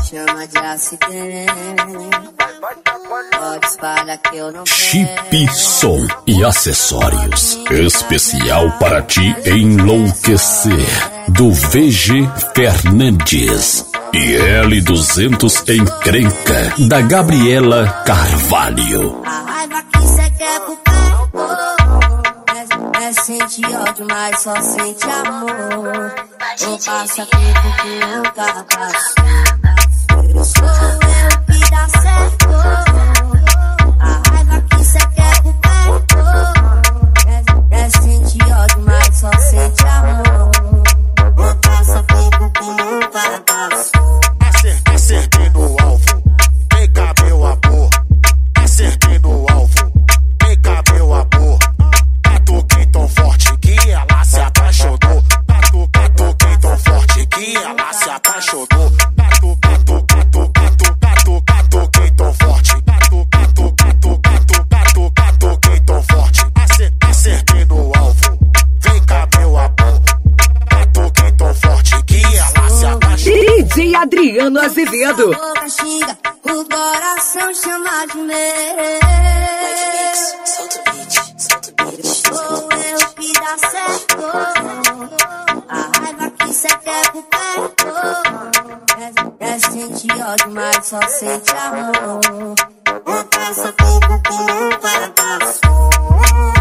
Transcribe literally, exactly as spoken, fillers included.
chama de acidente. Pode espalhar que eu não quero. Chip Som e acessórios. Especial para te enlouquecer. Do V G Fernandes. E L duzentos Encrenca. Da Gabriela Carvalho. A raiva que cê quer pro pé. É sente ódio, mas só sente amor. Ou passa tempo que nunca passou. Sou eu que dá certo. A raiva que cê quer pro perto. É sente ódio, mas só sente amor. Ou passa tempo que nunca passou. Acertei no alvo, vem cá meu amor. Acertei no alvo, vem cá meu amor. Batuquei tão forte que ela se apaixonou. Batu, batuquei tão forte que ela se apaixonou. Batu, batu, batu, batu, batu, batuquei tão forte. Batu, batu, batu, batu, batu, batuquei tão forte. Acertei no alvo, vem cá meu amor. Batuquei tão forte que ela se apaixonou. D J Adriano Azevedo. A boca xinga, o coração chama de meu. Solta o beat, solta o beat. Sou eu que dá certo. A raiva que cê quer por perto. É, é sente ódio, mas só sente amor. Não passa tempo que nunca passou.